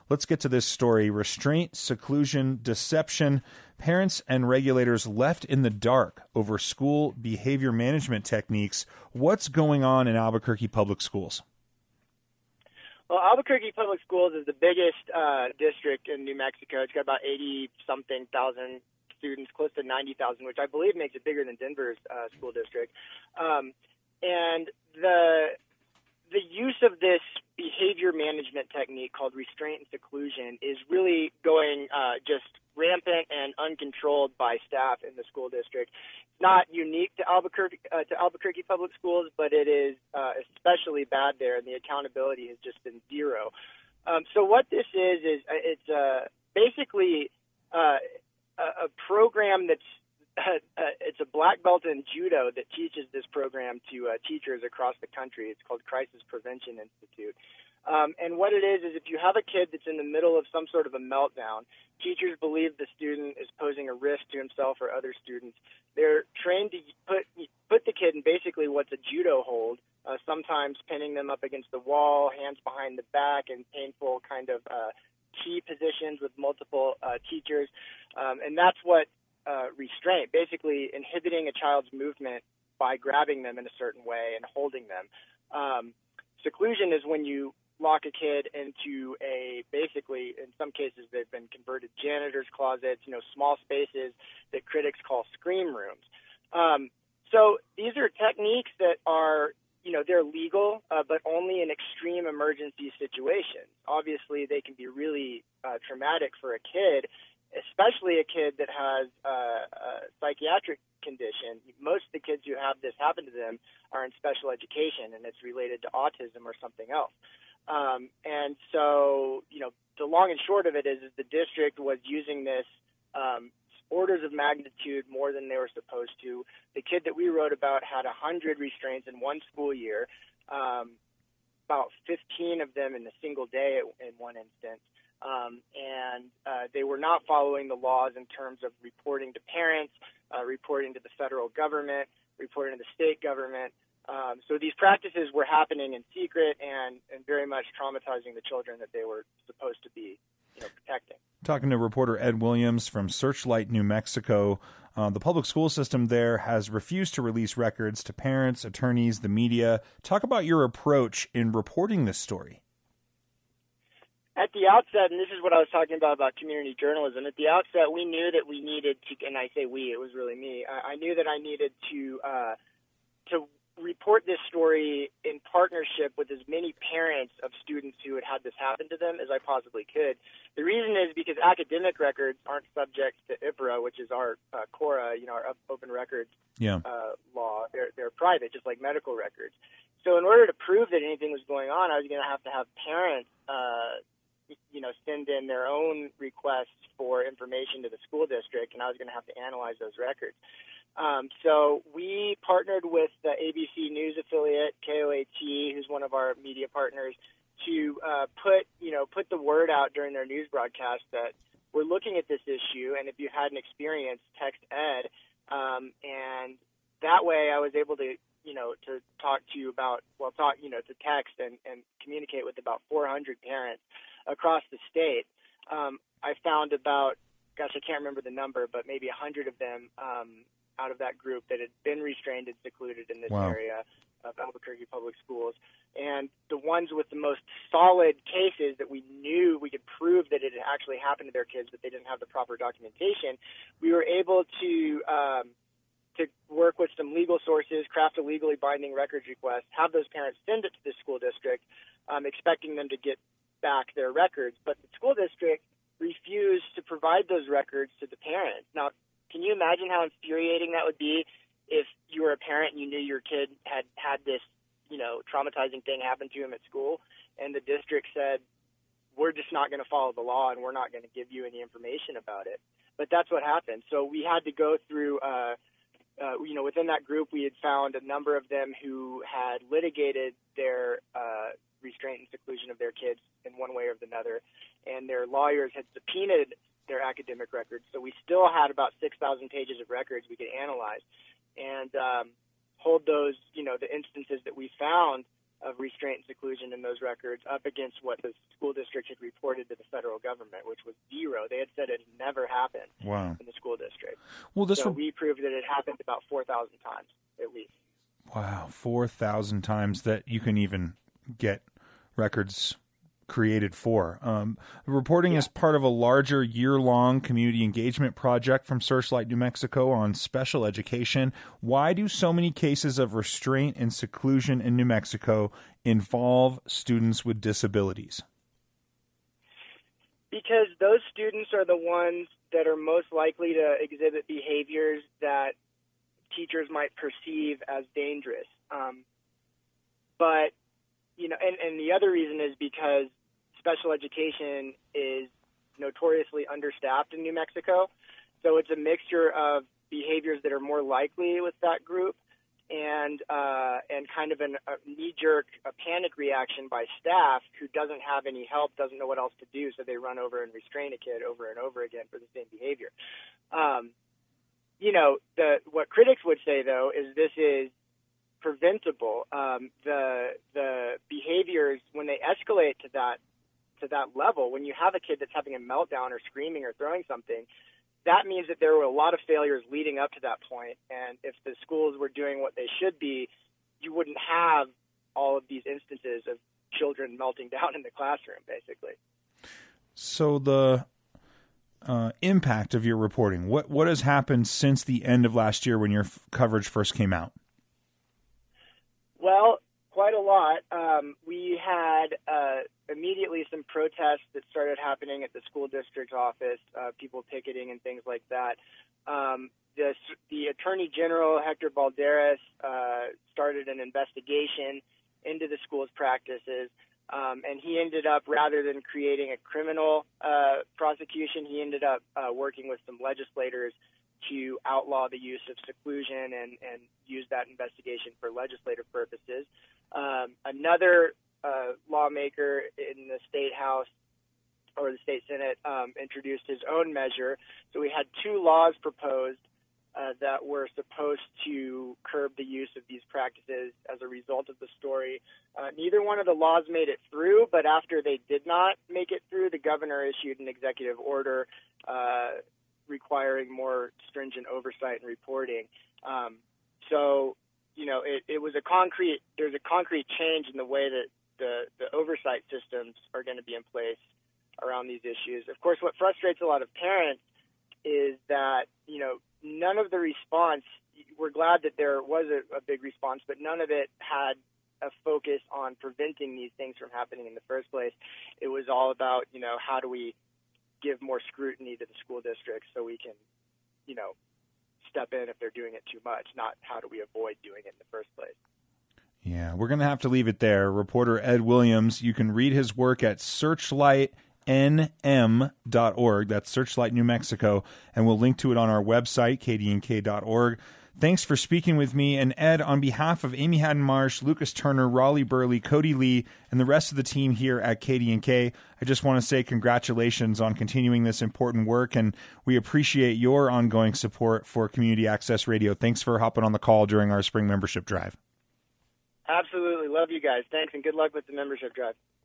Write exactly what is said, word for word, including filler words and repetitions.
Let's get to this story. Restraint, seclusion, deception, parents and regulators left in the dark over school behavior management techniques. What's going on in Albuquerque Public Schools? Well, Albuquerque Public Schools is the biggest uh, district in New Mexico. It's got about eighty-something thousand students, close to ninety thousand, which I believe makes it bigger than Denver's uh, school district. Um, and the the use of this behavior management technique called restraint and seclusion is really going uh, just rampant and uncontrolled by staff in the school district. It's not unique to Albuquerque, uh, to Albuquerque Public Schools, but it is uh, especially bad there, and the accountability has just been zero. Um, so what this is, is it's uh, basically uh, a, a program that's Uh, uh, it's a black belt in judo that teaches this program to uh, teachers across the country. It's called Crisis Prevention Institute. Um, and what it is, is if you have a kid that's in the middle of some sort of a meltdown, teachers believe the student is posing a risk to himself or other students. They're trained to put put the kid in basically what's a judo hold, uh, sometimes pinning them up against the wall, hands behind the back, and painful kind of uh, key positions with multiple uh, teachers. Um, and that's what Uh, restraint, basically inhibiting a child's movement by grabbing them in a certain way and holding them. Um, seclusion is when you lock a kid into a, basically, in some cases, they've been converted janitor's closets, you know, small spaces that critics call scream rooms. Um, so these are techniques that are, you know, they're legal, uh, but only in extreme emergency situations. Obviously, they can be really uh, traumatic for a kid, especially a kid that has uh, a psychiatric condition. Most of the kids who have this happen to them are in special education, and it's related to autism or something else. Um, and so, you know, the long and short of it is, is the district was using this um, orders of magnitude more than they were supposed to. The kid that we wrote about had one hundred restraints in one school year, um, about fifteen of them in a single day in one instance. Um, and uh, they were not following the laws in terms of reporting to parents, uh, reporting to the federal government, reporting to the state government. Um, so these practices were happening in secret and, and very much traumatizing the children that they were supposed to be, you know, protecting. Talking to reporter Ed Williams from Searchlight, New Mexico. Uh, the public school system there has refused to release records to parents, attorneys, the media. Talk about your approach in reporting this story. At the outset, and this is what I was talking about, about community journalism, at the outset, we knew that we needed to, and I say we, it was really me, I, I knew that I needed to uh, to report this story in partnership with as many parents of students who had had this happen to them as I possibly could. The reason is because academic records aren't subject to I P R A, which is our uh, CORA, you know, our open records yeah. uh, law. They're, they're private, just like medical records. So in order to prove that anything was going on, I was going to have to have parents uh, you know, send in their own requests for information to the school district, and I was going to have to analyze those records. Um, so we partnered with the A B C News affiliate, K O A T, who's one of our media partners, to uh, put, you know, put the word out during their news broadcast that we're looking at this issue, and if you had an experience, text Ed. Um, and that way I was able to, you know, to talk to you about, well, talk, you know, to text and, and communicate with about four hundred parents across the state. Um, I found about, gosh, I can't remember the number, but maybe one hundred of them um, out of that group that had been restrained and secluded in this wow. area of Albuquerque Public Schools. And the ones with the most solid cases that we knew we could prove that it had actually happened to their kids, but they didn't have the proper documentation, we were able to um, to work with some legal sources, craft a legally binding records request, have those parents send it to the school district, um, expecting them to get back their records, but the school district refused to provide those records to the parents. Now, can you imagine how infuriating that would be if you were a parent and you knew your kid had had this, you know, traumatizing thing happen to him at school, and the district said, we're just not going to follow the law and we're not going to give you any information about it. But that's what happened. So we had to go through, uh, uh, you know, within that group, we had found a number of them who had litigated their uh, restraint and seclusion of their kids in one way or another, and their lawyers had subpoenaed their academic records. So we still had about six thousand pages of records we could analyze and um, hold those, you know, the instances that we found of restraint and seclusion in those records up against what the school district had reported to the federal government, which was zero. They had said it never happened wow. in the school district. Well, this so re- we proved that it happened about four thousand times at least. Wow, four thousand times that you can even get records created for. Um, reporting yeah. is part of a larger year-long community engagement project from Searchlight New Mexico on special education. Why do so many cases of restraint and seclusion in New Mexico involve students with disabilities? Because those students are the ones that are most likely to exhibit behaviors that teachers might perceive as dangerous. Um, but You know, and, and the other reason is because special education is notoriously understaffed in New Mexico. So it's a mixture of behaviors that are more likely with that group and uh, and kind of an, a knee-jerk, a panic reaction by staff who doesn't have any help, doesn't know what else to do, so they run over and restrain a kid over and over again for the same behavior. Um, you know, the what critics would say, though, is this is preventable. Um, the the behaviors, when they escalate to that to that level, when you have a kid that's having a meltdown or screaming or throwing something, that means that there were a lot of failures leading up to that point. And if the schools were doing what they should be, you wouldn't have all of these instances of children melting down in the classroom, basically. So the uh, impact of your reporting, what what has happened since the end of last year when your f- coverage first came out? Well, quite a lot. Um, we had uh, immediately some protests that started happening at the school district office, uh, people picketing and things like that. Um, the, the Attorney General, Hector Balderas, uh, started an investigation into the school's practices, um, and he ended up, rather than creating a criminal uh, prosecution, he ended up uh, working with some legislators to outlaw the use of seclusion and, and use that investigation for legislative purposes. Um, another uh, lawmaker in the state house or the state senate um, introduced his own measure. So we had two laws proposed uh, that were supposed to curb the use of these practices as a result of the story. Uh, neither one of the laws made it through, but after they did not make it through, the governor issued an executive order uh, requiring more stringent oversight and reporting. Um, so, you know, it, it was a concrete, there's a concrete change in the way that the, the oversight systems are going to be in place around these issues. Of course, what frustrates a lot of parents is that, you know, none of the response, we're glad that there was a, a big response, but none of it had a focus on preventing these things from happening in the first place. It was all about, you know, how do we give more scrutiny to the school districts so we can, you know, step in if they're doing it too much, not how do we avoid doing it in the first place. Yeah, we're going to have to leave it there. Reporter Ed Williams, you can read his work at searchlight N M dot org. That's Searchlight New Mexico, and we'll link to it on our website, K D N K dot org. Thanks for speaking with me. And Ed, on behalf of Amy Haddon Marsh, Lucas Turner, Raleigh Burley, Cody Lee, and the rest of the team here at K D N K, I just want to say congratulations on continuing this important work, and we appreciate your ongoing support for Community Access Radio. Thanks for hopping on the call during our spring membership drive. Absolutely. Love you guys. Thanks, and good luck with the membership drive.